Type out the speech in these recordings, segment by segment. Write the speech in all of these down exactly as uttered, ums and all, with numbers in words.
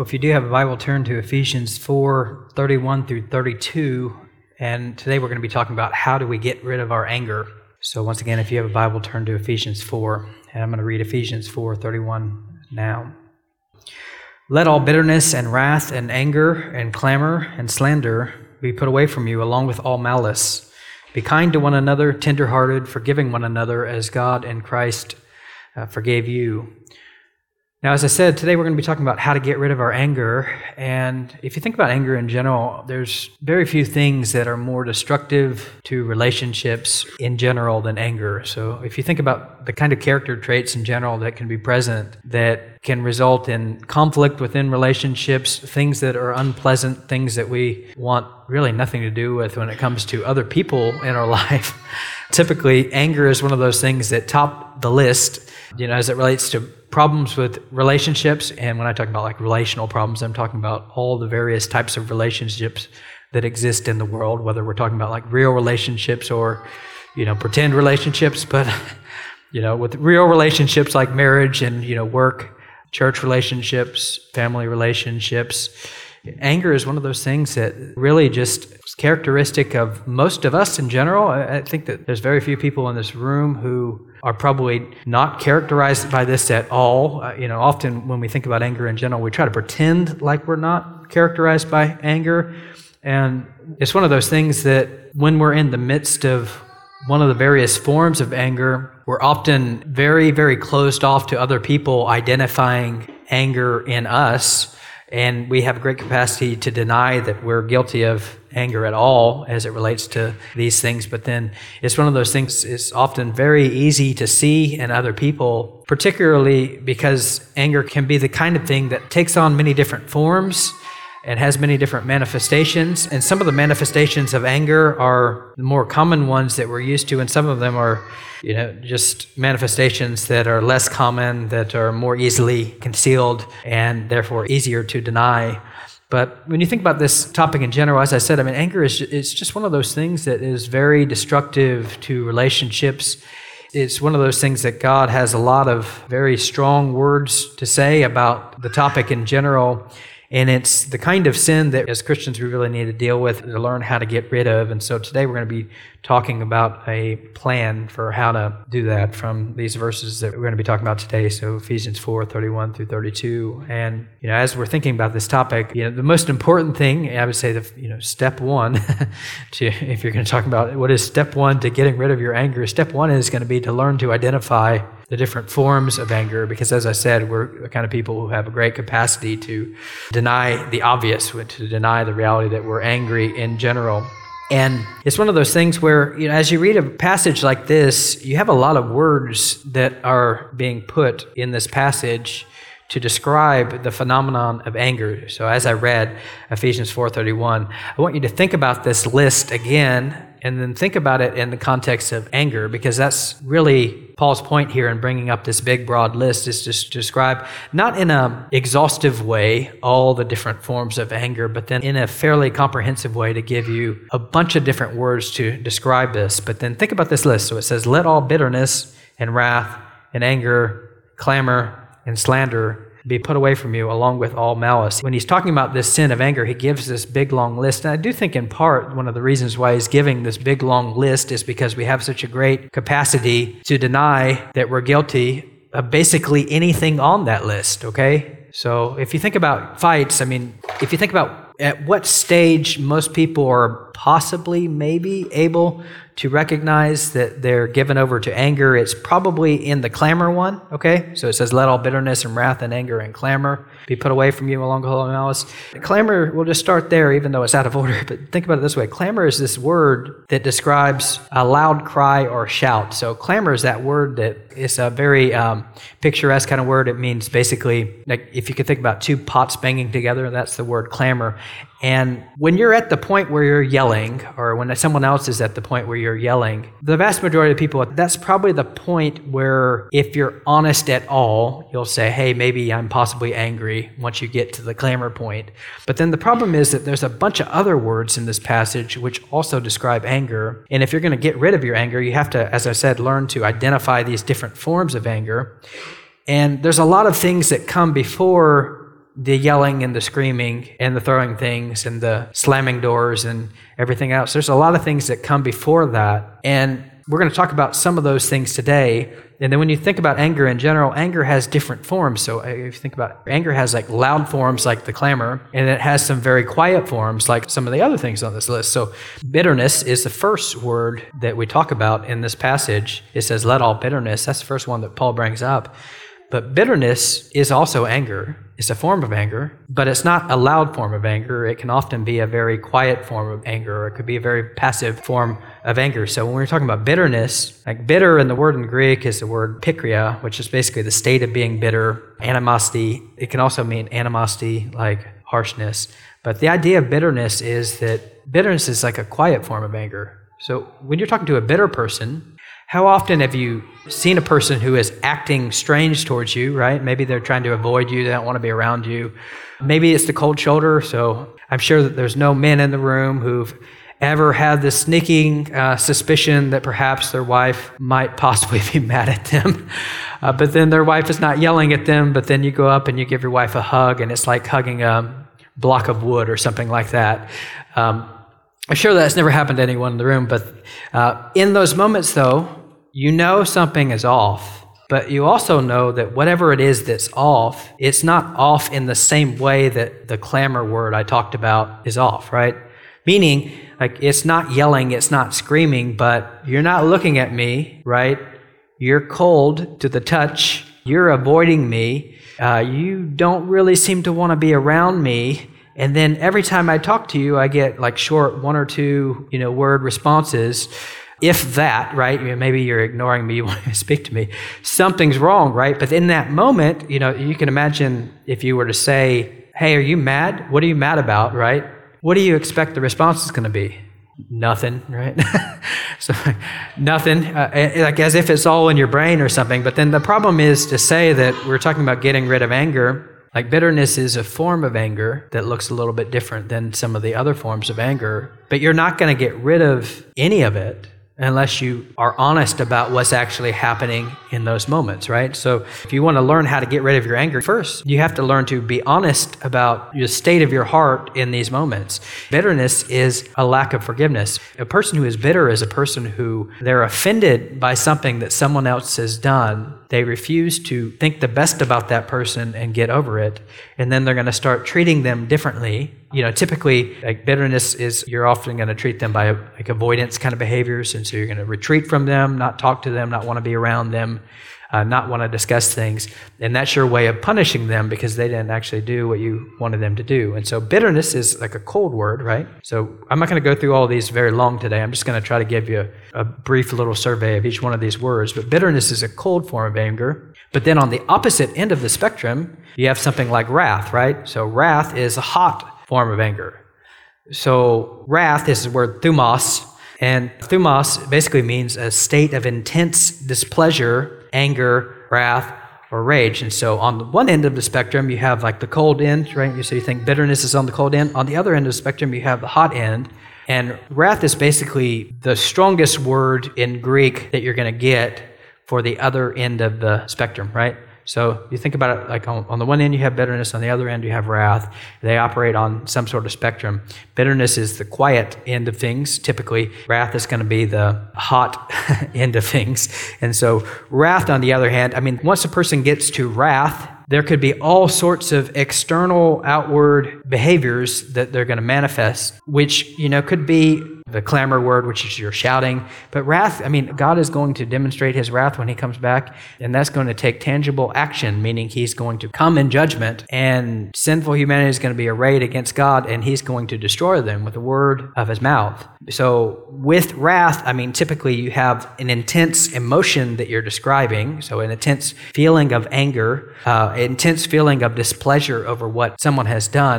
If you do have a Bible, turn to Ephesians four, thirty-one through thirty-two, and today we're going to be talking about how do we get rid of our anger. So once again, if you have a Bible, turn to Ephesians four, and I'm going to read Ephesians four, thirty-one now. Let all bitterness and wrath and anger and clamor and slander be put away from you, along with all malice. Be kind to one another, tender-hearted, forgiving one another, as God in Christ uh, forgave you. Now, as I said, today we're going to be talking about how to get rid of our anger. And if you think about anger in general, there's very few things that are more destructive to relationships in general than anger. So if you think about the kind of character traits in general that can be present that can result in conflict within relationships, things that are unpleasant, things that we want really nothing to do with when it comes to other people in our life, typically anger is one of those things that top the list, you know, as it relates to problems with relationships. And when I talk about like relational problems, I'm talking about all the various types of relationships that exist in the world, whether we're talking about like real relationships or, you know, pretend relationships. But, you know, with real relationships like marriage and, you know, work, church relationships, family relationships, anger is one of those things that really just is characteristic of most of us in general. I think that there's very few people in this room who are probably not characterized by this at all. Uh, you know, often when we think about anger in general, we try to pretend like we're not characterized by anger. And it's one of those things that when we're in the midst of one of the various forms of anger, we're often very, very closed off to other people identifying anger in us. And we have a great capacity to deny that we're guilty of anger at all as it relates to these things. But then it's one of those things, it's often very easy to see in other people, particularly because anger can be the kind of thing that takes on many different forms and has many different manifestations. And some of the manifestations of anger are the more common ones that we're used to, and some of them are, you know, just manifestations that are less common, that are more easily concealed, and therefore easier to deny. But when you think about this topic in general, as I said, I mean, anger is it's just one of those things that is very destructive to relationships. It's one of those things that God has a lot of very strong words to say about the topic in general. And it's the kind of sin that as Christians we really need to deal with to learn how to get rid of. And so today we're going to be talking about a plan for how to do that from these verses that we're going to be talking about today. So Ephesians four, thirty-one through thirty-two. And, you know, as we're thinking about this topic, you know, the most important thing, I would say, the, you know, step one to, if you're going to talk about what is step one to getting rid of your anger, step one is going to be to learn to identify the different forms of anger, because as I said, we're the kind of people who have a great capacity to deny the obvious, to deny the reality that we're angry in general. And it's one of those things where, you know, as you read a passage like this, you have a lot of words that are being put in this passage to describe the phenomenon of anger. So as I read Ephesians four thirty-one, I want you to think about this list again, and then think about it in the context of anger, because that's really Paul's point here in bringing up this big, broad list, is to describe, not in an exhaustive way, all the different forms of anger, but then in a fairly comprehensive way to give you a bunch of different words to describe this. But then think about this list. So it says, let all bitterness and wrath and anger, clamor and slander be put away from you, along with all malice. When he's talking about this sin of anger, he gives this big, long list. And I do think in part one of the reasons why he's giving this big, long list is because we have such a great capacity to deny that we're guilty of basically anything on that list, okay? So if you think about fights, I mean, if you think about at what stage most people are possibly maybe able to recognize that they're given over to anger, it's probably in the clamor one, okay? So it says, let all bitterness and wrath and anger and clamor be put away from you, along with all malice. Clamor, we'll just start there, even though it's out of order, but think about it this way. Clamor is this word that describes a loud cry or shout. So clamor is that word that is a very um, picturesque kind of word. It means basically, like if you could think about two pots banging together, that's the word clamor. And when you're at the point where you're yelling, or when someone else is at the point where you're yelling, the vast majority of people, that's probably the point where, if you're honest at all, you'll say, hey, maybe I'm possibly angry once you get to the clamor point. But then the problem is that there's a bunch of other words in this passage which also describe anger. And if you're going to get rid of your anger, you have to, as I said, learn to identify these different forms of anger. And there's a lot of things that come before the yelling and the screaming and the throwing things and the slamming doors and everything else. There's a lot of things that come before that. And we're going to talk about some of those things today. And then when you think about anger in general, anger has different forms. So if you think about it, anger has like loud forms like the clamor, and it has some very quiet forms like some of the other things on this list. So bitterness is the first word that we talk about in this passage. It says, let all bitterness. That's the first one that Paul brings up. But bitterness is also anger. It's a form of anger, but it's not a loud form of anger. It can often be a very quiet form of anger, or it could be a very passive form of anger. So when we're talking about bitterness, like bitter in the word in Greek is the word pikria, which is basically the state of being bitter. Animosity, it can also mean animosity, like harshness. But the idea of bitterness is that bitterness is like a quiet form of anger. So when you're talking to a bitter person, how often have you seen a person who is acting strange towards you, right? Maybe they're trying to avoid you. They don't want to be around you. Maybe it's the cold shoulder. So I'm sure that there's no men in the room who've ever had the sneaking uh, suspicion that perhaps their wife might possibly be mad at them. Uh, but then their wife is not yelling at them, but then you go up and you give your wife a hug, and it's like hugging a block of wood or something like that. Um, I'm sure that's never happened to anyone in the room, but uh, in those moments, though, you know something is off, but you also know that whatever it is that's off, it's not off in the same way that the clamor word I talked about is off, right? Meaning, like, it's not yelling, it's not screaming, but you're not looking at me, right? You're cold to the touch. You're avoiding me. Uh, you don't really seem to want to be around me. And then every time I talk to you, I get like short one or two, you know, word responses. If that, right, maybe you're ignoring me, you want to speak to me, something's wrong, right? But in that moment, you know, you can imagine if you were to say, hey, are you mad? What are you mad about, right? What do you expect the response is going to be? Nothing, right? So nothing, uh, like as if it's all in your brain or something. But then the problem is to say that we're talking about getting rid of anger. Like bitterness is a form of anger that looks a little bit different than some of the other forms of anger. But you're not going to get rid of any of it unless you are honest about what's actually happening in those moments, right? So if you want to learn how to get rid of your anger, first, you have to learn to be honest about the state of your heart in these moments. Bitterness is a lack of forgiveness. A person who is bitter is a person who they're offended by something that someone else has done. They refuse to think the best about that person and get over it. And then they're going to start treating them differently. You know, typically, like bitterness is, you're often going to treat them by like avoidance kind of behaviors. And so you're going to retreat from them, not talk to them, not want to be around them, uh, not want to discuss things. And that's your way of punishing them because they didn't actually do what you wanted them to do. And so bitterness is like a cold word, right? So I'm not going to go through all of these very long today. I'm just going to try to give you a, a brief little survey of each one of these words. But bitterness is a cold form of anger. But then on the opposite end of the spectrum, you have something like wrath, right? So wrath is a hot form of anger. So wrath is the word thumos, and thumos basically means a state of intense displeasure, anger, wrath, or rage. And so on the one end of the spectrum, you have like the cold end, right? So you think bitterness is on the cold end. On the other end of the spectrum, you have the hot end. And wrath is basically the strongest word in Greek that you're going to get for the other end of the spectrum, right? So you think about it like on, on the one end you have bitterness, on the other end you have wrath. They operate on some sort of spectrum. Bitterness is the quiet end of things, typically. Wrath is going to be the hot end of things. And so wrath, on the other hand, I mean, once a person gets to wrath, there could be all sorts of external, outward behaviors that they're going to manifest, which, you know, could be the clamor word, which is your shouting. But wrath, I mean, God is going to demonstrate his wrath when he comes back, and that's going to take tangible action, meaning he's going to come in judgment, and sinful humanity is going to be arrayed against God, and he's going to destroy them with the word of his mouth. So with wrath, I mean, typically you have an intense emotion that you're describing, so an intense feeling of anger, uh, an intense feeling of displeasure over what someone has done,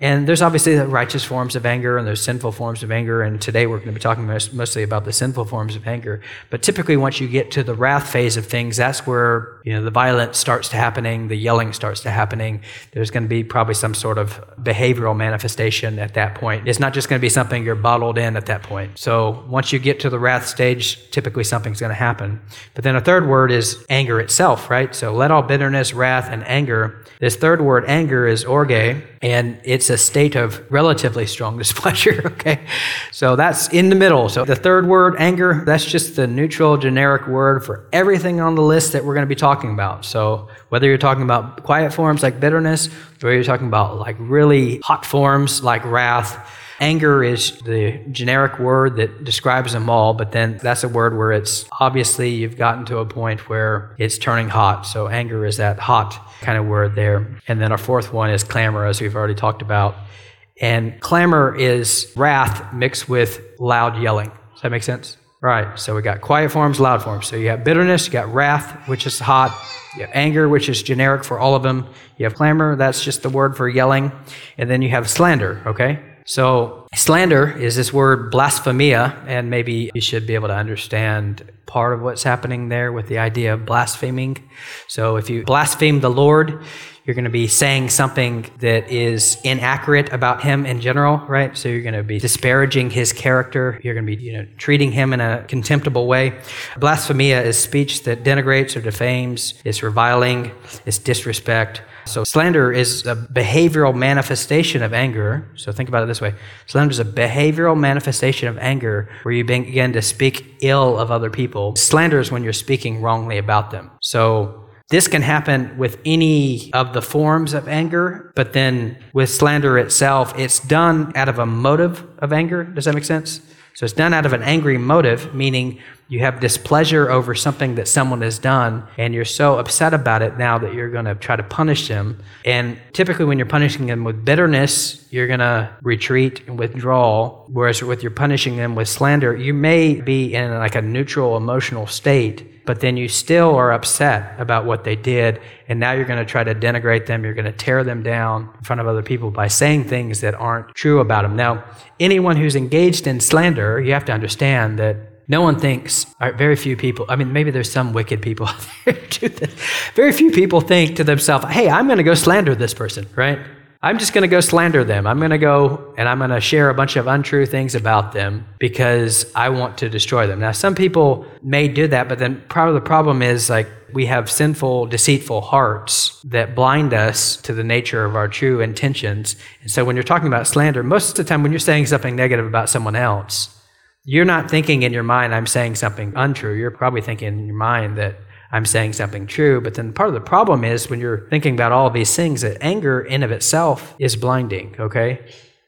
And there's obviously the righteous forms of anger and there's sinful forms of anger. And today we're going to be talking most, mostly about the sinful forms of anger. But typically once you get to the wrath phase of things, that's where, you know, the violence starts to happening, the yelling starts to happening. There's going to be probably some sort of behavioral manifestation at that point. It's not just going to be something you're bottled in at that point. So once you get to the wrath stage, typically something's going to happen. But then a third word is anger itself, right? So let all bitterness, wrath, and anger. This third word, anger, is orge, and it's a state of relatively strong displeasure, okay? So that's in the middle. So the third word, anger, that's just the neutral, generic word for everything on the list that we're going to be talking about. So whether you're talking about quiet forms like bitterness, or you're talking about like really hot forms like wrath, anger is the generic word that describes them all, but then that's a word where it's obviously you've gotten to a point where it's turning hot. So anger is that hot kind of word there. And then our fourth one is clamor, as we've already talked about. And clamor is wrath mixed with loud yelling. Does that make sense? Right. So we got quiet forms, loud forms. So you have bitterness, you got wrath, which is hot. You have anger, which is generic for all of them. You have clamor, that's just the word for yelling. And then you have slander, okay? So slander is this word blasphemia, and maybe you should be able to understand part of what's happening there with the idea of blaspheming. So if you blaspheme the Lord, you're going to be saying something that is inaccurate about him in general, right? So you're going to be disparaging his character. You're going to be, you know, treating him in a contemptible way. Blasphemia is speech that denigrates or defames. It's reviling. It's disrespect. So slander is a behavioral manifestation of anger. So think about it this way. Slander is a behavioral manifestation of anger where you begin to speak ill of other people. Slander is when you're speaking wrongly about them. So this can happen with any of the forms of anger, but then with slander itself, it's done out of a motive of anger. Does that make sense? So it's done out of an angry motive, meaning you have displeasure over something that someone has done, and you're so upset about it now that you're going to try to punish them. And typically when you're punishing them with bitterness, you're going to retreat and withdraw, whereas with you're punishing them with slander, you may be in like a neutral emotional state, but then you still are upset about what they did, and now you're going to try to denigrate them, you're going to tear them down in front of other people by saying things that aren't true about them. Now, anyone who's engaged in slander, you have to understand that no one thinks, or very few people, I mean, maybe there's some wicked people out there who do this. Very few people think to themselves, hey, I'm going to go slander this person, right? I'm just going to go slander them. I'm going to go and I'm going to share a bunch of untrue things about them because I want to destroy them. Now, some people may do that, but then part of the problem is like we have sinful, deceitful hearts that blind us to the nature of our true intentions. And so when you're talking about slander, most of the time when you're saying something negative about someone else, you're not thinking in your mind, I'm saying something untrue. You're probably thinking in your mind that I'm saying something true. But then part of the problem is when you're thinking about all of these things, that anger in of itself is blinding, okay?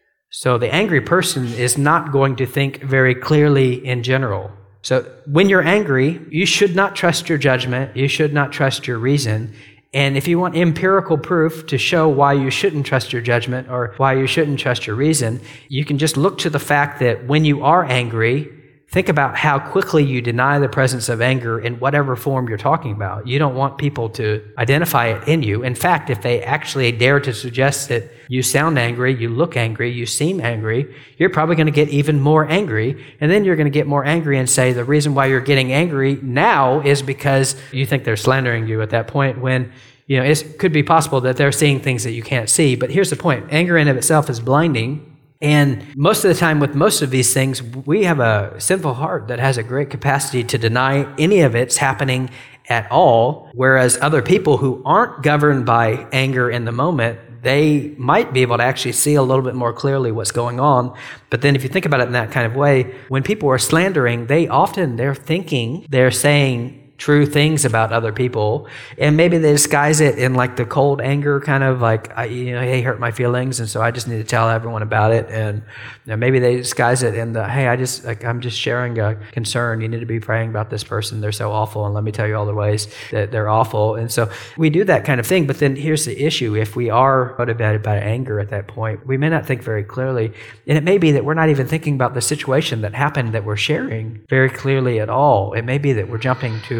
So the angry person is not going to think very clearly in general. So when you're angry, you should not trust your judgment. You should not trust your reason. And if you want empirical proof to show why you shouldn't trust your judgment or why you shouldn't trust your reason, you can just look to the fact that when you are angry, think about how quickly you deny the presence of anger in whatever form you're talking about. You don't want people to identify it in you. In fact, if they actually dare to suggest that you sound angry, you look angry, you seem angry, you're probably going to get even more angry. And then you're going to get more angry and say the reason why you're getting angry now is because you think they're slandering you at that point when, you know, it could be possible that they're seeing things that you can't see. But here's the point. Anger in of itself is blinding. And most of the time with most of these things, we have a sinful heart that has a great capacity to deny any of it's happening at all, whereas other people who aren't governed by anger in the moment, they might be able to actually see a little bit more clearly what's going on. But then if you think about it in that kind of way, when people are slandering, they often, they're thinking, they're saying true things about other people, and maybe they disguise it in like the cold anger kind of like, I, you know, hey, hurt my feelings, and so I just need to tell everyone about it. And you know, maybe they disguise it in the, hey, I just like I'm just sharing a concern. You need to be praying about this person. They're so awful, and let me tell you all the ways that they're awful. And so we do that kind of thing. But then here's the issue: if we are motivated by anger at that point, we may not think very clearly, and it may be that we're not even thinking about the situation that happened that we're sharing very clearly at all. It may be that we're jumping to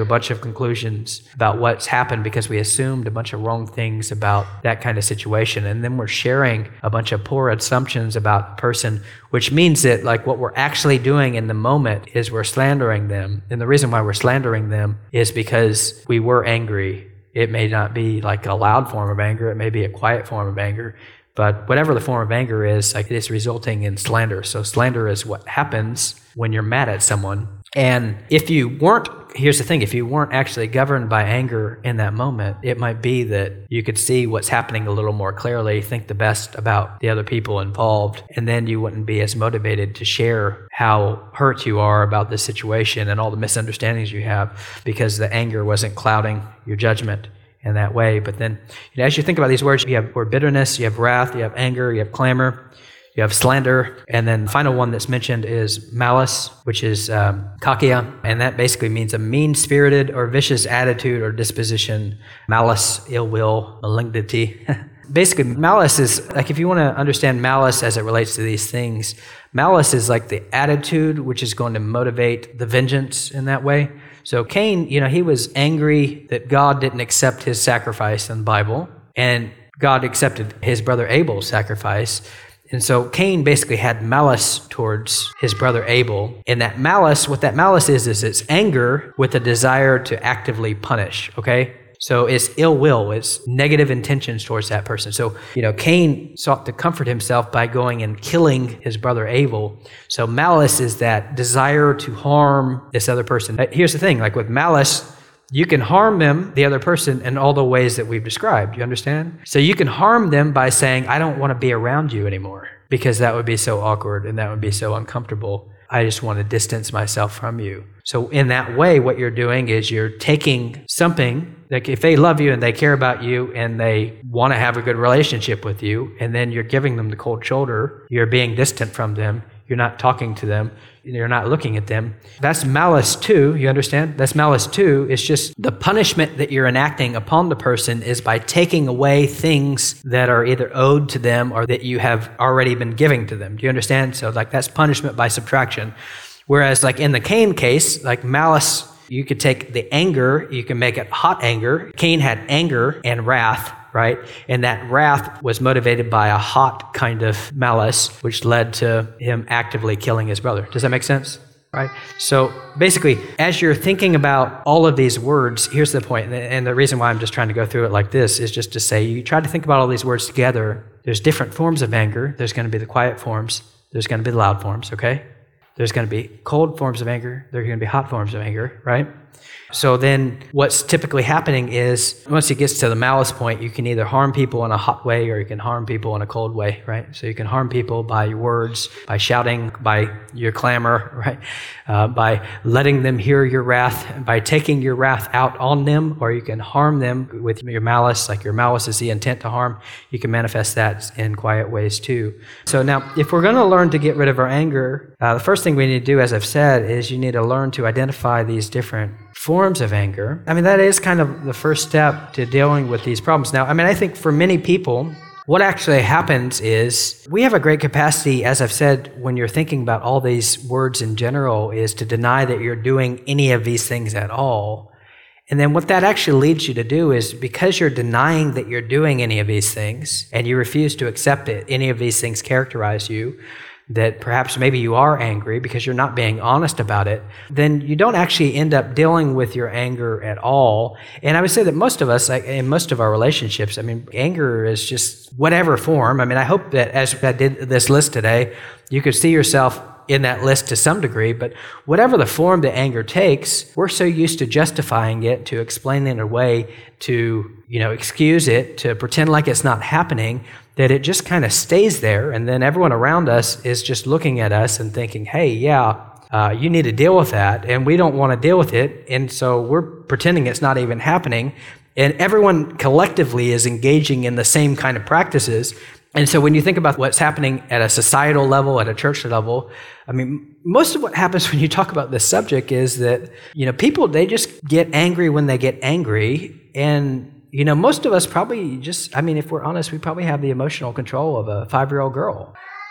a bunch of conclusions about what's happened because we assumed a bunch of wrong things about that kind of situation. And then we're sharing a bunch of poor assumptions about the person, which means that like what we're actually doing in the moment is we're slandering them. And the reason why we're slandering them is because we were angry. It may not be like a loud form of anger. It may be a quiet form of anger. But whatever the form of anger is, like, it is resulting in slander. So slander is what happens when you're mad at someone. And if you weren't, here's the thing, if you weren't actually governed by anger in that moment, it might be that you could see what's happening a little more clearly, think the best about the other people involved, and then you wouldn't be as motivated to share how hurt you are about this situation and all the misunderstandings you have because the anger wasn't clouding your judgment in that way. But then, you know, as you think about these words, you have word bitterness, you have wrath, you have anger, you have clamor, you have slander, and then the final one that's mentioned is malice, which is um, kakia, and that basically means a mean-spirited or vicious attitude or disposition. Malice, ill will, malignity. Basically, malice is, like, if you want to understand malice as it relates to these things, malice is like the attitude which is going to motivate the vengeance in that way. So Cain, you know, he was angry that God didn't accept his sacrifice in the Bible, and God accepted his brother Abel's sacrifice. And so Cain basically had malice towards his brother Abel. And that malice, what that malice is, is it's anger with a desire to actively punish, okay? So it's ill will, it's negative intentions towards that person. So, you know, Cain sought to comfort himself by going and killing his brother Abel. So malice is that desire to harm this other person. Here's the thing, like with malice, you can harm them, the other person, in all the ways that we've described. You understand? So you can harm them by saying, I don't want to be around you anymore, because that would be so awkward and that would be so uncomfortable. I just want to distance myself from you. So in that way, what you're doing is you're taking something, like if they love you and they care about you and they want to have a good relationship with you, and then you're giving them the cold shoulder, you're being distant from them, you're not talking to them, you're not looking at them. That's malice too, you understand? That's malice too. It's just the punishment that you're enacting upon the person is by taking away things that are either owed to them or that you have already been giving to them. Do you understand? So like that's punishment by subtraction. Whereas like in the Cain case, like malice, you could take the anger, you can make it hot anger. Cain had anger and wrath, right? And that wrath was motivated by a hot kind of malice, which led to him actively killing his brother. Does that make sense? Right? So basically, as you're thinking about all of these words, here's the point. And the reason why I'm just trying to go through it like this is just to say, you try to think about all these words together. There's different forms of anger. There's going to be the quiet forms. There's going to be the loud forms, okay? There's going to be cold forms of anger. There are going to be hot forms of anger, right? So then what's typically happening is once it gets to the malice point, you can either harm people in a hot way or you can harm people in a cold way, right? So you can harm people by your words, by shouting, by your clamor, right? Uh, by letting them hear your wrath, by taking your wrath out on them, or you can harm them with your malice, like your malice is the intent to harm. You can manifest that in quiet ways too. So now, if we're going to learn to get rid of our anger, uh, the first thing we need to do, as I've said, is you need to learn to identify these different forms of anger. I mean, that is kind of the first step to dealing with these problems. Now, I mean, I think for many people, what actually happens is we have a great capacity, as I've said, when you're thinking about all these words in general, is to deny that you're doing any of these things at all. And then what that actually leads you to do is because you're denying that you're doing any of these things and you refuse to accept it, any of these things characterize you, that perhaps maybe you are angry because you're not being honest about it, then you don't actually end up dealing with your anger at all. And I would say that most of us, like in most of our relationships, I mean, anger is just whatever form. I mean, I hope that as I did this list today, you could see yourself in that list to some degree, but whatever the form that anger takes, we're so used to justifying it, to explaining it away, to, you know, excuse it, to pretend like it's not happening, that it just kind of stays there. And then everyone around us is just looking at us and thinking, hey, yeah, uh, you need to deal with that. And we don't want to deal with it. And so we're pretending it's not even happening. And everyone collectively is engaging in the same kind of practices. And so when you think about what's happening at a societal level, at a church level, I mean, most of what happens when you talk about this subject is that, you know, people, they just get angry when they get angry. And you know, most of us probably just, I mean, if we're honest, we probably have the emotional control of a five-year-old girl.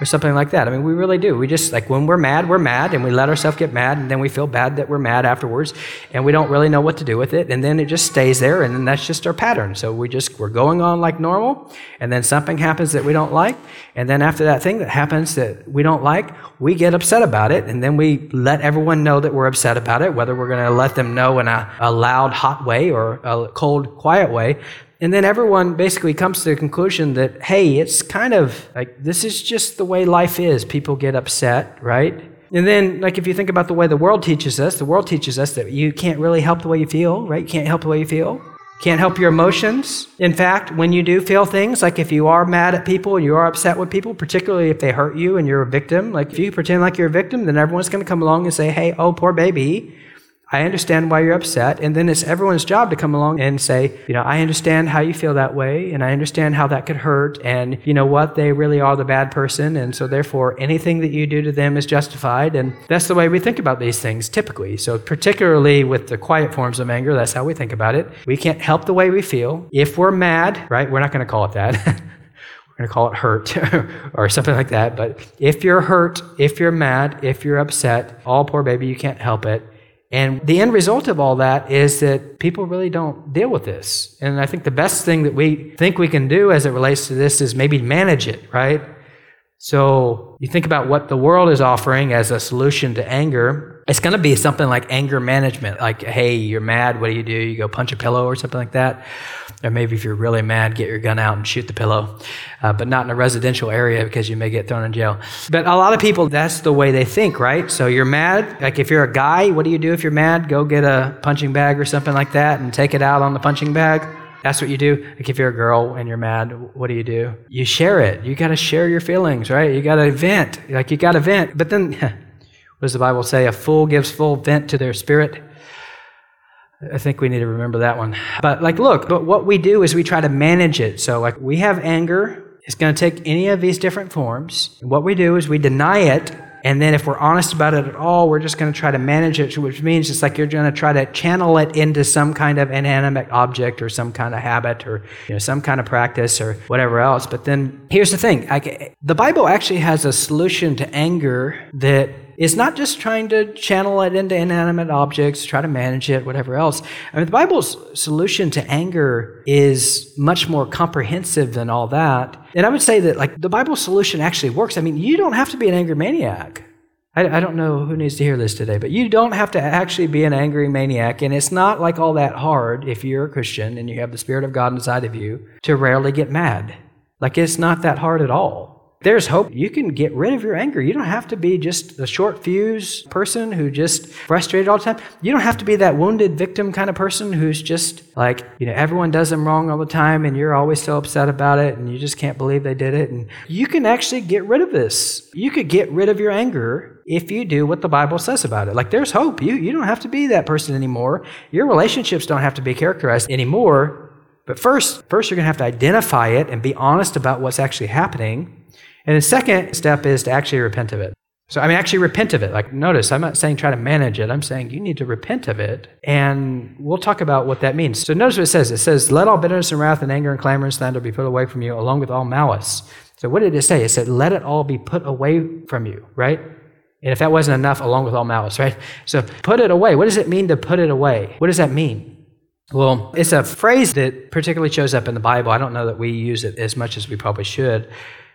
or something like that. I mean, we really do. We just, like, when we're mad, we're mad, and we let ourselves get mad, and then we feel bad that we're mad afterwards, and we don't really know what to do with it, and then it just stays there, and then that's just our pattern. So we just, we're going on like normal, and then something happens that we don't like, and then after that thing that happens that we don't like, we get upset about it, and then we let everyone know that we're upset about it, whether we're going to let them know in a, a loud, hot way or a cold, quiet way. And then everyone basically comes to the conclusion that, hey, it's kind of like, this is just the way life is. People get upset, right? And then, like, if you think about the way the world teaches us, the world teaches us that you can't really help the way you feel, right? You can't help the way you feel. Can't help your emotions. In fact, when you do feel things, like if you are mad at people, you are upset with people, particularly if they hurt you and you're a victim, like if you pretend like you're a victim, then everyone's going to come along and say, hey, oh, poor baby, I understand why you're upset. And then it's everyone's job to come along and say, you know, I understand how you feel that way, and I understand how that could hurt, and you know what, they really are the bad person, and so therefore anything that you do to them is justified. And that's the way we think about these things typically. So particularly with the quiet forms of anger, that's how we think about it. We can't help the way we feel. If we're mad, right, we're not going to call it that. We're going to call it hurt or something like that. But if you're hurt, if you're mad, if you're upset, oh, poor baby, you can't help it. And the end result of all that is that people really don't deal with this. And I think the best thing that we think we can do as it relates to this is maybe manage it, right? So you think about what the world is offering as a solution to anger. It's going to be something like anger management. Like, hey, you're mad, what do you do? You go punch a pillow or something like that. Or maybe if you're really mad, get your gun out and shoot the pillow. Uh, but not in a residential area because you may get thrown in jail. But a lot of people, that's the way they think, right? So you're mad. Like if you're a guy, what do you do if you're mad? Go get a punching bag or something like that and take it out on the punching bag. That's what you do. Like if you're a girl and you're mad, what do you do? You share it. You got to share your feelings, right? You got to vent. Like you got to vent. But then, what does the Bible say? A fool gives full vent to their spirit. I think we need to remember that one. But like, look, but what we do is we try to manage it. So like we have anger. It's going to take any of these different forms. And what we do is we deny it. And then if we're honest about it at all, we're just going to try to manage it, which means it's like you're going to try to channel it into some kind of inanimate object or some kind of habit or you know some kind of practice or whatever else. But then here's the thing. Like, the Bible actually has a solution to anger that is not just trying to channel it into inanimate objects, try to manage it, whatever else. I mean, the Bible's solution to anger is much more comprehensive than all that. And I would say that, like, the Bible's solution actually works. I mean, you don't have to be an angry maniac. I, I don't know who needs to hear this today, but you don't have to actually be an angry maniac. And it's not like all that hard if you're a Christian and you have the Spirit of God inside of you to rarely get mad. Like, it's not that hard at all. There's hope. You can get rid of your anger. You don't have to be just a short fuse person who just frustrated all the time. You don't have to be that wounded victim kind of person who's just like, you know, everyone does them wrong all the time and you're always so upset about it and you just can't believe they did it. And you can actually get rid of this. You could get rid of your anger if you do what the Bible says about it. Like, there's hope. You, you don't have to be that person anymore. Your relationships don't have to be characterized anymore. But first, first you're going to have to identify it and be honest about what's actually happening. And the second step is to actually repent of it. So, I mean, actually repent of it. Like, notice, I'm not saying try to manage it. I'm saying you need to repent of it. And we'll talk about what that means. So notice what it says. It says, let all bitterness and wrath and anger and clamor and slander be put away from you, along with all malice. So what did it say? It said, let it all be put away from you, right? And if that wasn't enough, along with all malice, right? So put it away. What does it mean to put it away? What does that mean? Well, it's a phrase that particularly shows up in the Bible. I don't know that we use it as much as we probably should.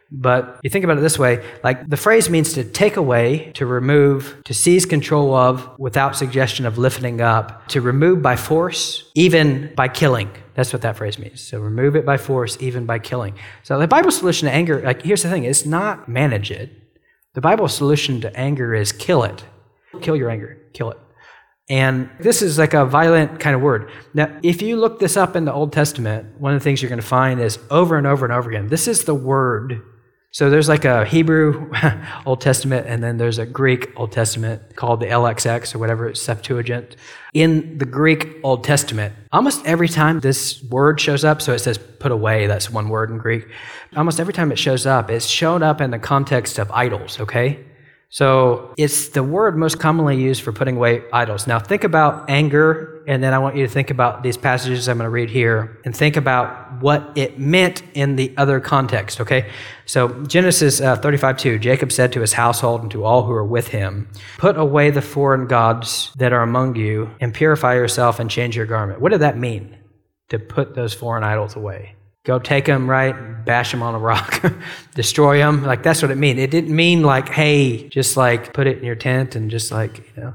But you think about it this way, like the phrase means to take away, to remove, to seize control of without suggestion of lifting up, to remove by force, even by killing. That's what that phrase means. So remove it by force, even by killing. So the Bible's solution to anger, like here's the thing, it's not manage it. The Bible's solution to anger is kill it. Kill your anger, kill it. And this is like a violent kind of word. Now, if you look this up in the Old Testament, one of the things you're going to find is over and over and over again, this is the word. So there's like a Hebrew Old Testament, and then there's a Greek Old Testament called the L X X or whatever, it's Septuagint. In the Greek Old Testament, almost every time this word shows up, so it says put away, that's one word in Greek. Almost every time it shows up, it's shown up in the context of idols, okay? So it's the word most commonly used for putting away idols. Now think about anger, and then I want you to think about these passages I'm going to read here, and think about what it meant in the other context, okay? So Genesis uh, thirty-five two, Jacob said to his household and to all who are with him, "Put away the foreign gods that are among you, and purify yourself and change your garment." What did that mean, to put those foreign idols away? Go take them, right? Bash them on a rock, destroy them. Like, that's what it mean. It didn't mean like, hey, just like put it in your tent and just like, you know,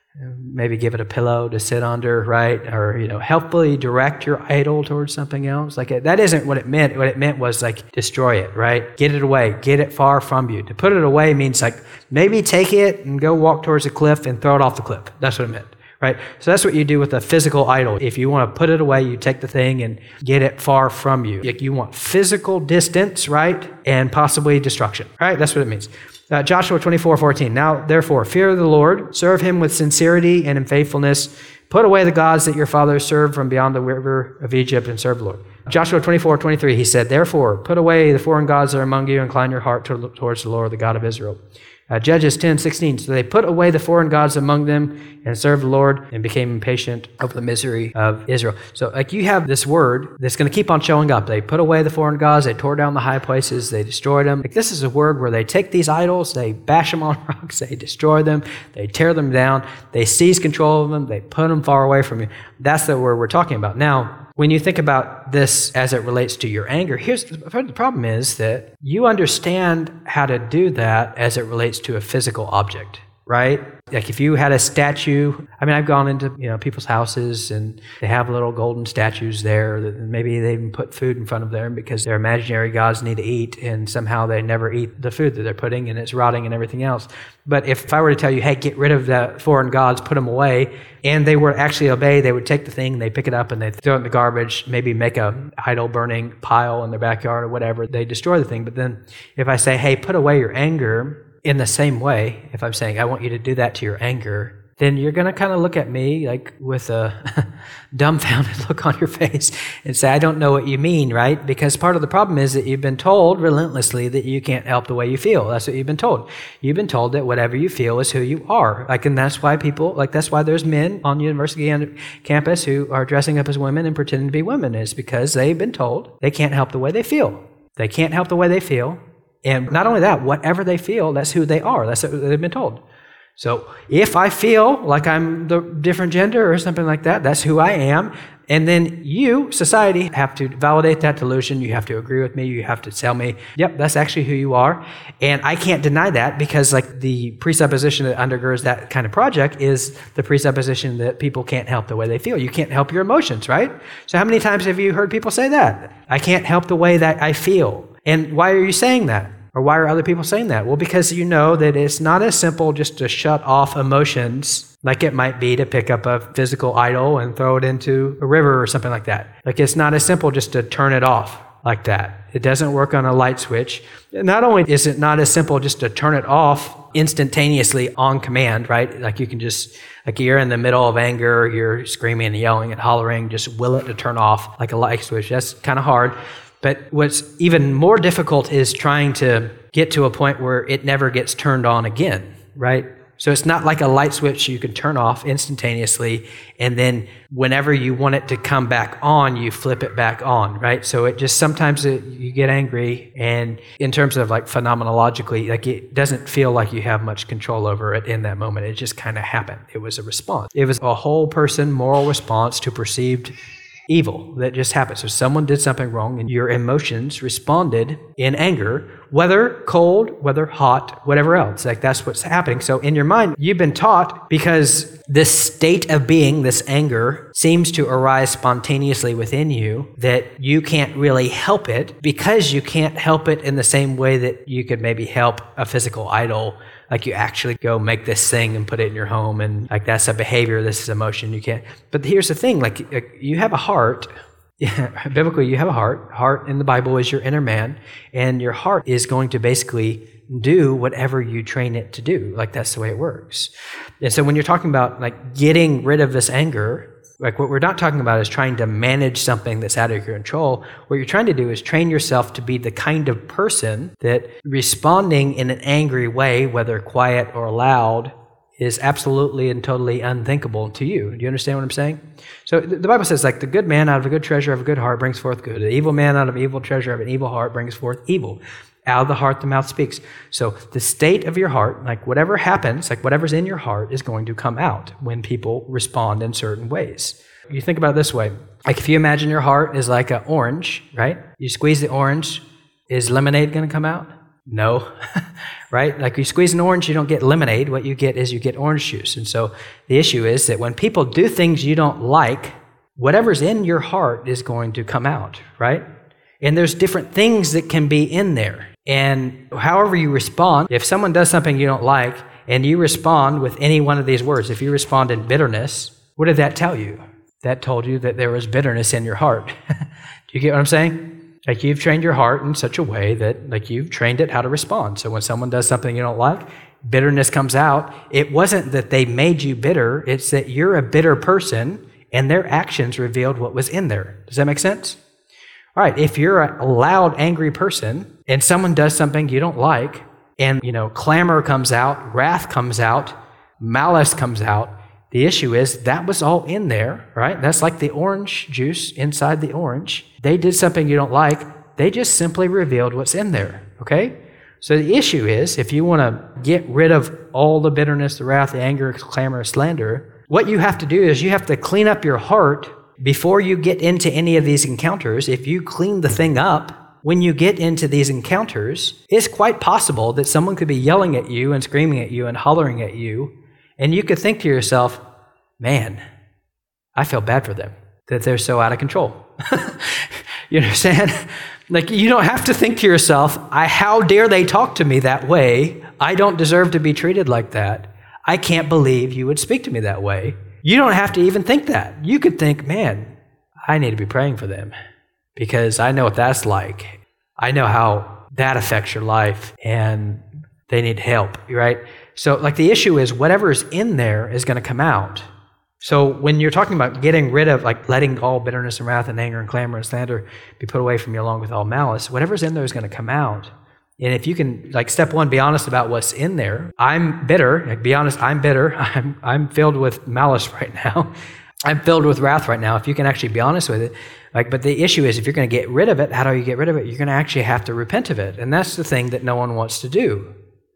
maybe give it a pillow to sit under, right? Or, you know, helpfully direct your idol towards something else. Like, that isn't what it meant. What it meant was like, destroy it, right? Get it away. Get it far from you. To put it away means like, maybe take it and go walk towards a cliff and throw it off the cliff. That's what it meant. Right? So that's what you do with a physical idol. If you want to put it away, you take the thing and get it far from you. Like, you want physical distance, right? And possibly destruction, right? That's what it means. Uh, Joshua twenty-four fourteen. Now, therefore, fear the Lord, serve him with sincerity and in faithfulness. Put away the gods that your fathers served from beyond the river of Egypt and serve the Lord. Joshua twenty-four twenty-three, he said, therefore, put away the foreign gods that are among you, incline your heart to, towards the Lord, the God of Israel. Uh, Judges ten sixteen, so they put away the foreign gods among them and served the Lord and became impatient of the misery of Israel. So like, you have this word that's going to keep on showing up. They put away the foreign gods, they tore down the high places, they destroyed them. Like, this is a word where they take these idols, they bash them on rocks, they destroy them, they tear them down, they seize control of them, they put them far away from you. That's the word we're talking about. Now, when you think about this as it relates to your anger, here's the problem is that you understand how to do that as it relates to a physical object, right? Like, if you had a statue, I mean, I've gone into, you know, people's houses and they have little golden statues there that maybe they even put food in front of them because their imaginary gods need to eat, and somehow they never eat the food that they're putting and it's rotting and everything else. But if I were to tell you, hey, get rid of the foreign gods, put them away, and they were actually obey, they would take the thing, they pick it up and they throw it in the garbage, maybe make a idol burning pile in their backyard or whatever, they destroy the thing. But then if I say, hey, put away your anger, in the same way, if I'm saying, I want you to do that to your anger, then you're going to kind of look at me like with a dumbfounded look on your face and say, I don't know what you mean, right? Because part of the problem is that you've been told relentlessly that you can't help the way you feel. That's what you've been told. You've been told that whatever you feel is who you are. Like, and that's why people, like, that's why there's men on university campus who are dressing up as women and pretending to be women, is because they've been told they can't help the way they feel. They can't help the way they feel. And not only that, whatever they feel, that's who they are. That's what they've been told. So if I feel like I'm the different gender or something like that, that's who I am. And then you, society, have to validate that delusion. You have to agree with me. You have to tell me, yep, that's actually who you are. And I can't deny that, because like the presupposition that undergirds that kind of project is the presupposition that people can't help the way they feel. You can't help your emotions, right? So how many times have you heard people say that? I can't help the way that I feel. And why are you saying that? Or why are other people saying that? Well, because you know that it's not as simple just to shut off emotions like it might be to pick up a physical idol and throw it into a river or something like that. Like, it's not as simple just to turn it off like that. It doesn't work on a light switch. Not only is it not as simple just to turn it off instantaneously on command, right? Like, you can just, like, you're in the middle of anger, you're screaming and yelling and hollering, just will it to turn off like a light switch. That's kind of hard. But what's even more difficult is trying to get to a point where it never gets turned on again, right? So it's not like a light switch you can turn off instantaneously, and then whenever you want it to come back on, you flip it back on, right? So it just, sometimes it, you get angry, and in terms of like phenomenologically, like, it doesn't feel like you have much control over it in that moment. It just kind of happened. It was a response. It was a whole person moral response to perceived evil that just happened. So someone did something wrong and your emotions responded in anger, whether cold, whether hot, whatever else. Like, that's what's happening. So in your mind, you've been taught, because this state of being, this anger, seems to arise spontaneously within you, that you can't really help it, because you can't help it in the same way that you could maybe help a physical idol. Like, you actually go make this thing and put it in your home, and like, that's a behavior, this is emotion, you can't. But here's the thing, like, you have a heart. Yeah, biblically, you have a heart. Heart in the Bible is your inner man, and your heart is going to basically do whatever you train it to do. Like, that's the way it works. And so when you're talking about like getting rid of this anger, Like what we're not talking about is trying to manage something that's out of your control. What you're trying to do is train yourself to be the kind of person that responding in an angry way, whether quiet or loud, is absolutely and totally unthinkable to you. Do you understand what I'm saying? So the Bible says, like, the good man out of a good treasure of a good heart brings forth good. The evil man out of an evil treasure of an evil heart brings forth evil. Out of the heart, the mouth speaks. So the state of your heart, like whatever happens, like whatever's in your heart is going to come out when people respond in certain ways. You think about it this way. Like if you imagine your heart is like an orange, right? You squeeze the orange, is lemonade going to come out? No, right? Like you squeeze an orange, you don't get lemonade. What you get is you get orange juice. And so the issue is that when people do things you don't like, whatever's in your heart is going to come out, right? And there's different things that can be in there. And however you respond, if someone does something you don't like and you respond with any one of these words, if you respond in bitterness, what did that tell you? That told you that there was bitterness in your heart. Do you get what I'm saying? Like you've trained your heart in such a way that like you've trained it how to respond. So when someone does something you don't like, bitterness comes out. It wasn't that they made you bitter. It's that you're a bitter person and their actions revealed what was in there. Does that make sense? All right, if you're a loud, angry person and someone does something you don't like and, you know, clamor comes out, wrath comes out, malice comes out, the issue is that was all in there, right? That's like the orange juice inside the orange. They did something you don't like. They just simply revealed what's in there, okay? So the issue is if you want to get rid of all the bitterness, the wrath, the anger, clamor, slander, what you have to do is you have to clean up your heart before you get into any of these encounters. If you clean the thing up, when you get into these encounters, it's quite possible that someone could be yelling at you and screaming at you and hollering at you, and you could think to yourself, man, I feel bad for them, that they're so out of control. You understand? Like, you don't have to think to yourself, I, how dare they talk to me that way? I don't deserve to be treated like that. I can't believe you would speak to me that way. You don't have to even think that. You could think, man, I need to be praying for them because I know what that's like. I know how that affects your life and they need help, right? So like the issue is whatever's in there is going to come out. So when you're talking about getting rid of, like letting all bitterness and wrath and anger and clamor and slander be put away from you along with all malice, whatever's in there is going to come out. And if you can, like step one, be honest about what's in there. I'm bitter. Like, be honest, I'm bitter. I'm I'm filled with malice right now. I'm filled with wrath right now. If you can actually be honest with it. Like, but the issue is if you're going to get rid of it, how do you get rid of it? You're going to actually have to repent of it. And that's the thing that no one wants to do.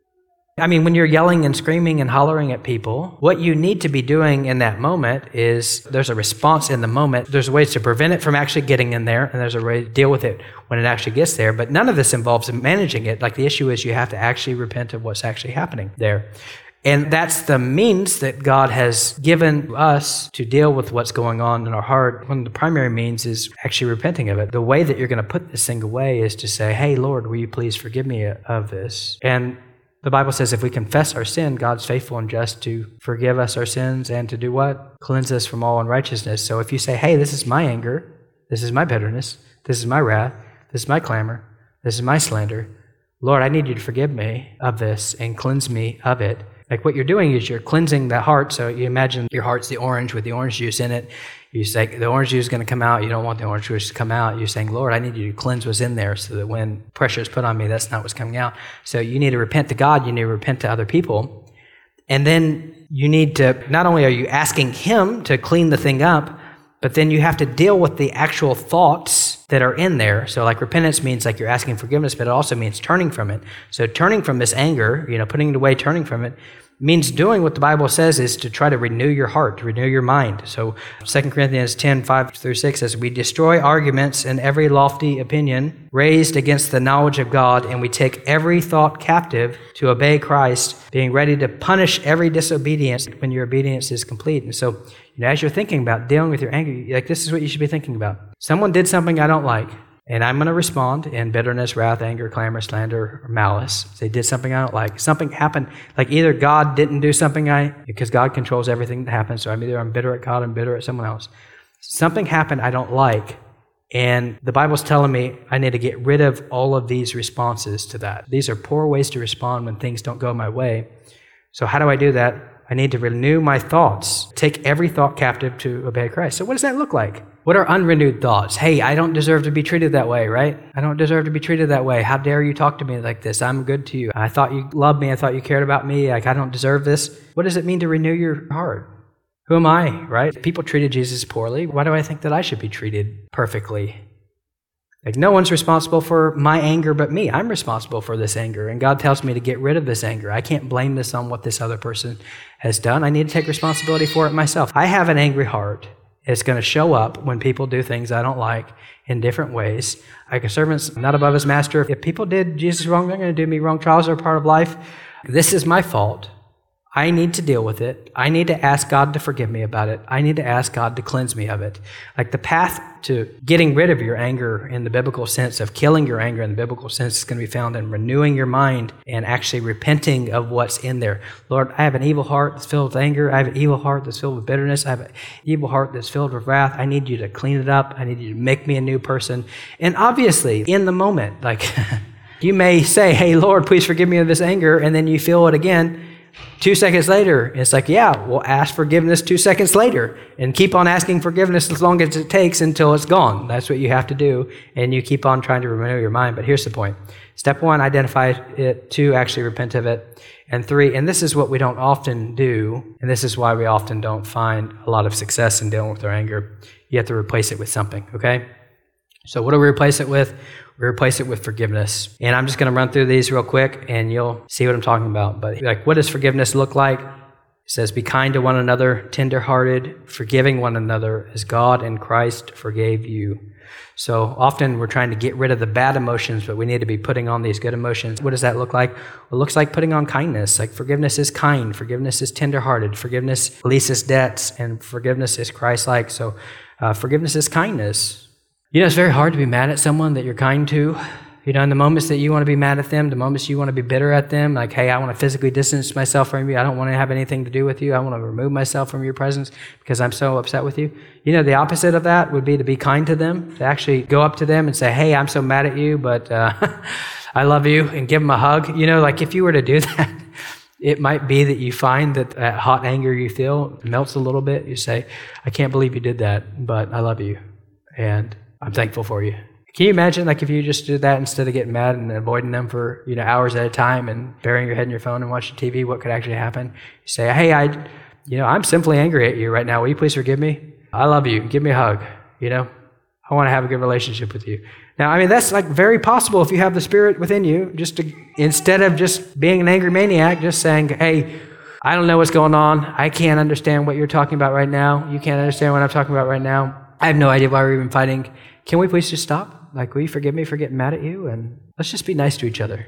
I mean, when you're yelling and screaming and hollering at people, what you need to be doing in that moment is there's a response in the moment. There's ways to prevent it from actually getting in there, and there's a way to deal with it when it actually gets there. But none of this involves managing it. Like the issue is you have to actually repent of what's actually happening there. And that's the means that God has given us to deal with what's going on in our heart. One of the primary means is actually repenting of it. The way that you're going to put this thing away is to say, hey, Lord, will you please forgive me of this? And the Bible says if we confess our sin, God's faithful and just to forgive us our sins and to do what? Cleanse us from all unrighteousness. So if you say, hey, this is my anger, this is my bitterness, this is my wrath, this is my clamor, this is my slander, Lord, I need you to forgive me of this and cleanse me of it. Like what you're doing is you're cleansing the heart. So you imagine your heart's the orange with the orange juice in it. You say the orange juice is going to come out. You don't want the orange juice to come out. You're saying, Lord, I need you to cleanse what's in there so that when pressure is put on me, that's not what's coming out. So you need to repent to God. You need to repent to other people. And then you need to, not only are you asking Him to clean the thing up, but then you have to deal with the actual thoughts that are in there. So like repentance means like you're asking forgiveness, but it also means turning from it. So turning from this anger, you know, putting it away, turning from it, means doing what the Bible says is to try to renew your heart, to renew your mind. So Second Corinthians ten, five through six says, we destroy arguments and every lofty opinion raised against the knowledge of God, and we take every thought captive to obey Christ, being ready to punish every disobedience when your obedience is complete. And so, you know, as you're thinking about dealing with your anger, like this is what you should be thinking about. Someone did something I don't like, and I'm going to respond in bitterness, wrath, anger, clamor, slander, or malice. They did something I don't like. Something happened, like either God didn't do something I, because God controls everything that happens, so I'm either I'm bitter at God, I'm bitter at someone else. Something happened I don't like, and the Bible's telling me I need to get rid of all of these responses to that. These are poor ways to respond when things don't go my way. So how do I do that? I need to renew my thoughts, take every thought captive to obey Christ. So what does that look like? What are unrenewed thoughts? Hey, I don't deserve to be treated that way, right? I don't deserve to be treated that way. How dare you talk to me like this? I'm good to you. I thought you loved me. I thought you cared about me. Like, I don't deserve this. What does it mean to renew your heart? Who am I, right? People treated Jesus poorly. Why do I think that I should be treated perfectly? Like, no one's responsible for my anger but me. I'm responsible for this anger, and God tells me to get rid of this anger. I can't blame this on what this other person has done. I need to take responsibility for it myself. I have an angry heart. It's going to show up when people do things I don't like in different ways. Like a servant's not above his master. If people did Jesus wrong, they're going to do me wrong. Trials are a part of life. This is my fault. I need to deal with it. I need to ask God to forgive me about it. I need to ask God to cleanse me of it. Like the path to getting rid of your anger in the biblical sense, of killing your anger in the biblical sense, is going to be found in renewing your mind and actually repenting of what's in there. Lord, I have an evil heart that's filled with anger. I have an evil heart that's filled with bitterness. I have an evil heart that's filled with wrath. I need you to clean it up. I need you to make me a new person. And obviously, in the moment, like you may say, hey, Lord, please forgive me of this anger, and then you feel it again. Two seconds later, it's like, yeah, we'll ask forgiveness two seconds later and keep on asking forgiveness as long as it takes until it's gone. That's what you have to do, and you keep on trying to renew your mind. But here's the point. Step one, identify it. Two, actually repent of it. And three, and this is what we don't often do, and this is why we often don't find a lot of success in dealing with our anger. You have to replace it with something, okay? So what do we replace it with? We replace it with forgiveness. And I'm just going to run through these real quick, and you'll see what I'm talking about. But like, what does forgiveness look like? It says, be kind to one another, tender-hearted, forgiving one another as God and Christ forgave you. So often we're trying to get rid of the bad emotions, but we need to be putting on these good emotions. What does that look like? Well, it looks like putting on kindness. Like forgiveness is kind. Forgiveness is tender-hearted. Forgiveness releases debts, and forgiveness is Christ-like. So uh, forgiveness is kindness. You know, it's very hard to be mad at someone that you're kind to. You know, in the moments that you want to be mad at them, the moments you want to be bitter at them, like, hey, I want to physically distance myself from you. I don't want to have anything to do with you. I want to remove myself from your presence because I'm so upset with you. You know, the opposite of that would be to be kind to them, to actually go up to them and say, hey, I'm so mad at you, but uh, I love you, and give them a hug. You know, like if you were to do that, it might be that you find that that hot anger you feel melts a little bit. You say, I can't believe you did that, but I love you, and I'm thankful for you. Can you imagine, like, if you just did that instead of getting mad and avoiding them for, you know, hours at a time and burying your head in your phone and watching T V, what could actually happen? You say, hey, I, you know, I'm simply angry at you right now. Will you please forgive me? I love you. Give me a hug. You know, I want to have a good relationship with you. Now, I mean, that's like very possible if you have the Spirit within you, just to, instead of just being an angry maniac, just saying, hey, I don't know what's going on. I can't understand what you're talking about right now. You can't understand what I'm talking about right now. I have no idea why we're even fighting. Can we please just stop? Like, will you forgive me for getting mad at you? And let's just be nice to each other.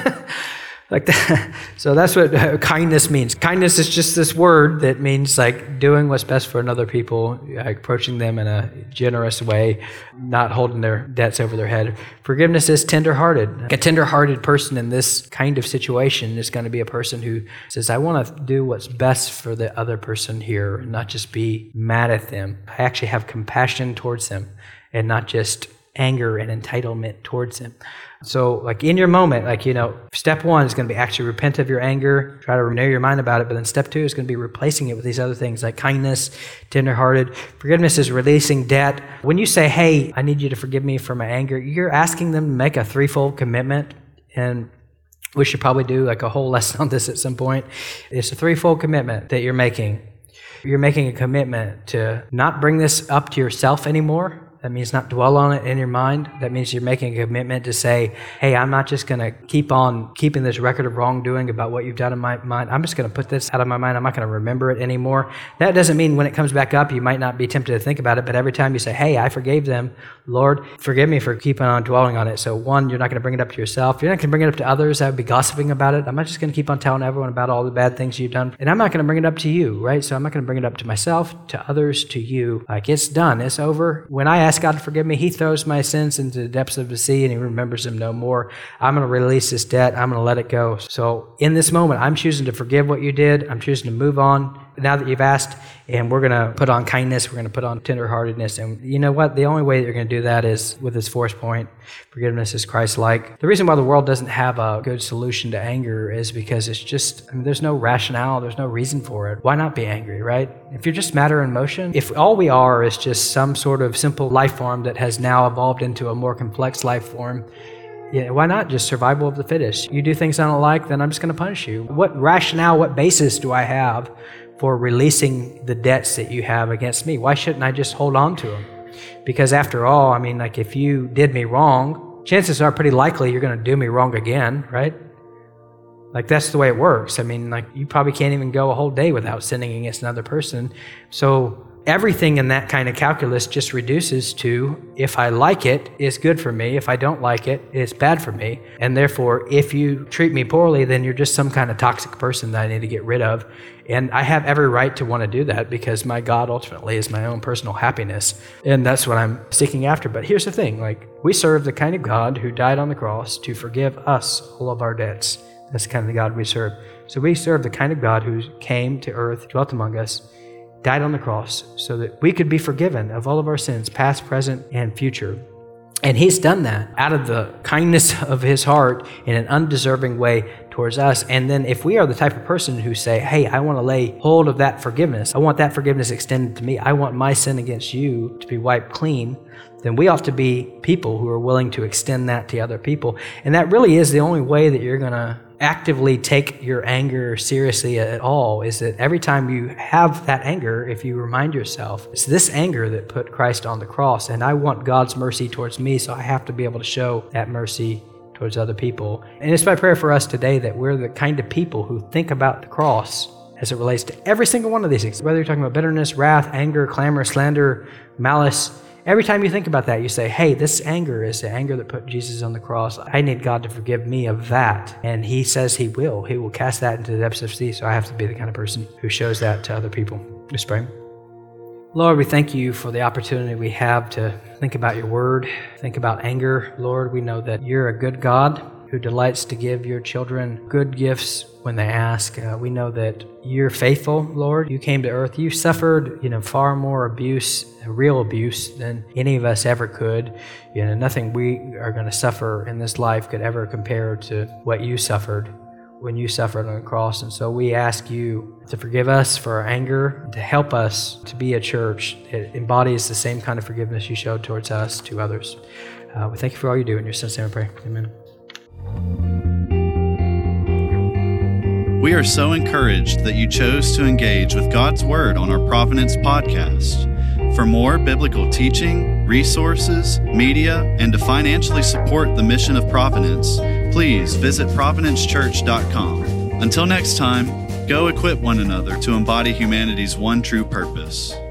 Like that. So that's what uh, kindness means. Kindness is just this word that means like doing what's best for another people, like approaching them in a generous way, not holding their debts over their head. Forgiveness is tender-hearted. A tender-hearted person in this kind of situation is going to be a person who says, I want to do what's best for the other person here and not just be mad at them. I actually have compassion towards them and not just anger and entitlement towards them. So like in your moment, like, you know, step one is going to be actually repent of your anger, try to renew your mind about it. But then step two is going to be replacing it with these other things like kindness, tenderhearted. Forgiveness is releasing debt. When you say, hey, I need you to forgive me for my anger, you're asking them to make a threefold commitment. And we should probably do like a whole lesson on this at some point. It's a threefold commitment that you're making. You're making a commitment to not bring this up to yourself anymore. That means not dwell on it in your mind. That means you're making a commitment to say, hey, I'm not just going to keep on keeping this record of wrongdoing about what you've done in my mind. I'm just going to put this out of my mind. I'm not going to remember it anymore. That doesn't mean when it comes back up, you might not be tempted to think about it, but every time you say, hey, I forgave them, Lord, forgive me for keeping on dwelling on it. So one, you're not going to bring it up to yourself. You're not going to bring it up to others that would be gossiping about it. I'm not just going to keep on telling everyone about all the bad things you've done. And I'm not going to bring it up to you, right? So I'm not going to bring it up to myself, to others, to you. Like, it's done. It's over. When I ask God to forgive me, He throws my sins into the depths of the sea and He remembers them no more. I'm going to release this debt. I'm going to let it go. So in this moment, I'm choosing to forgive what you did. I'm choosing to move on. now that you've asked, and we're going to put on kindness, we're going to put on tenderheartedness. And you know what? The only way that you're going to do that is with this fourth point, forgiveness is Christ-like. The reason why the world doesn't have a good solution to anger is because it's just, I mean, there's no rationale, there's no reason for it. Why not be angry, right? If you're just matter in motion, if all we are is just some sort of simple life form that has now evolved into a more complex life form, yeah, why not just survival of the fittest? You do things I don't like, then I'm just going to punish you. What rationale, what basis do I have for releasing the debts that you have against me? Why shouldn't I just hold on to them? Because after all, I mean, like if you did me wrong, chances are pretty likely you're going to do me wrong again, right? Like that's the way it works. I mean, like you probably can't even go a whole day without sinning against another person. So everything in that kind of calculus just reduces to, if I like it, it's good for me. If I don't like it, it's bad for me. And therefore, if you treat me poorly, then you're just some kind of toxic person that I need to get rid of. And I have every right to want to do that because my God ultimately is my own personal happiness. And that's what I'm seeking after. But here's the thing, like we serve the kind of God who died on the cross to forgive us all of our debts. That's the kind of God we serve. So we serve the kind of God who came to earth, dwelt among us, died on the cross so that we could be forgiven of all of our sins, past, present, and future. And he's done that out of the kindness of his heart in an undeserving way towards us. And then if we are the type of person who say, hey, I want to lay hold of that forgiveness, I want that forgiveness extended to me, I want my sin against you to be wiped clean, then we ought to be people who are willing to extend that to other people. And that really is the only way that you're going to actively take your anger seriously at all, is that every time you have that anger, if you remind yourself, it's this anger that put Christ on the cross, and I want God's mercy towards me, so I have to be able to show that mercy towards other people. And it's my prayer for us today that we're the kind of people who think about the cross as it relates to every single one of these things, whether you're talking about bitterness, wrath, anger, clamor, slander, malice. Every time you think about that, you say, hey, this anger is the anger that put Jesus on the cross. I need God to forgive me of that. And he says he will. He will cast that into the depths of the sea. So I have to be the kind of person who shows that to other people. Let's pray. Lord, we thank you for the opportunity we have to think about your word, think about anger. Lord, we know that you're a good God who delights to give your children good gifts when they ask. Uh, we know that you're faithful, Lord. You came to earth. You suffered, you know, far more abuse, real abuse, than any of us ever could. You know, nothing we are going to suffer in this life could ever compare to what you suffered when you suffered on the cross. And so we ask you to forgive us for our anger, to help us to be a church that embodies the same kind of forgiveness you showed towards us to others. Uh, we thank you for all you do. In your son's name I pray. Amen. We are so encouraged that you chose to engage with God's Word on our Providence podcast. For more biblical teaching, resources, media, and to financially support the mission of Providence, please visit providence church dot com. Until next time, go equip one another to embody humanity's one true purpose.